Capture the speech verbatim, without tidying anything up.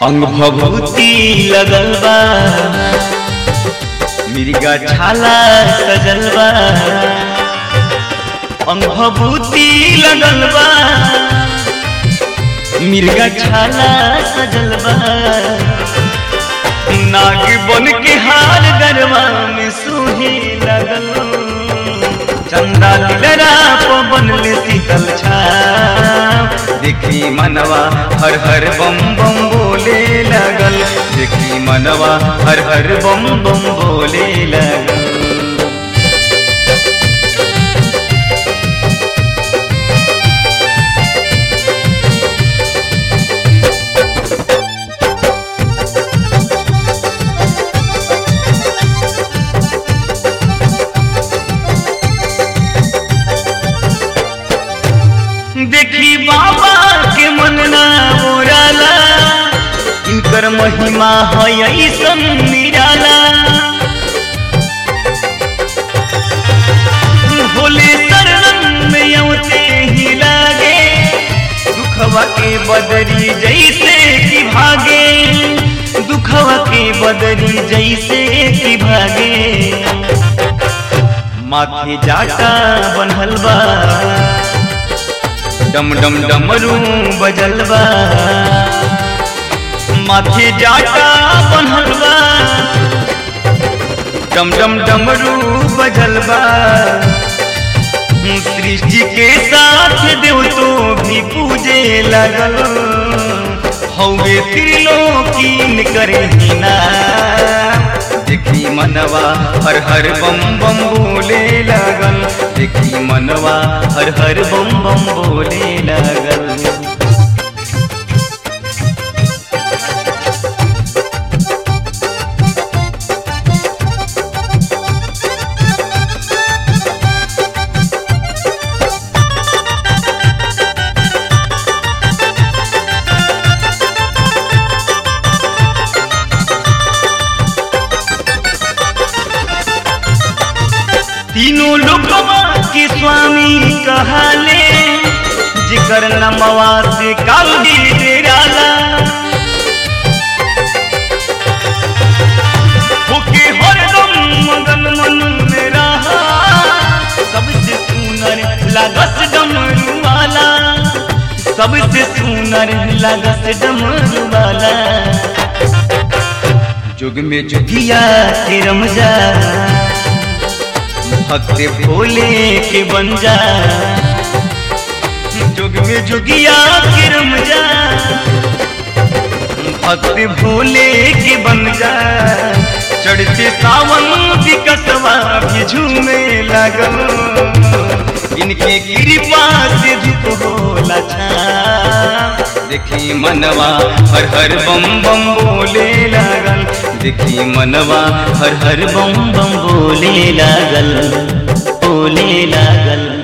अंग भभूति लगल बा मिर्गा छाला सजल बा अंग भभूति लगल बा मिर्गा छाला सजल बा नाग बन के हार गरबा में सूहे लगल चंदा दिलरा पवन ले शीतल छाव देखी मनवा हर हर बम बम बोले लगल देखी मनवा हर हर बम बम बोले लगल। देखी बाबा के मन ना मोराला इनकर महिमा है ऐसन निराला भोले शरण में औते ही लागे दुखवा के बदरी जैसे कि भागे दुखवा के बदरी जैसे कि भागे माथे जाटा बनल बा डम डम डमरू बजल बा माथे जाटा बनल बा डम डम डमरू बजल बा सृष्टि के साथ देव तो भी पूजे लगल हौवे त्रिलोकीन करे ना देखी मनवा हर हर बम बम बोले लगल देखी मनवा हर हर बम बम बोले लगल। तीनों लोकवा के स्वामी कहाले जिकर नमवा से काली डेराला होके हरदम मगन मन में रहा सबसे सुनर लागस डमरू वाला सबसे सुनर लागस डमरू वाला जुग में जुगिया के रमजा भक्त भोले के बन जा जुग में जुगिया के रम जा भक्त भोले के बन जा चढ़ते सावन विकसवा भी झूमे लगल इनके कृपा से धूप होला छा देखी मनवा हर हर बम बम बोले लगल देखी मनवा हर हर बम बम बोले लगल बोले लगल।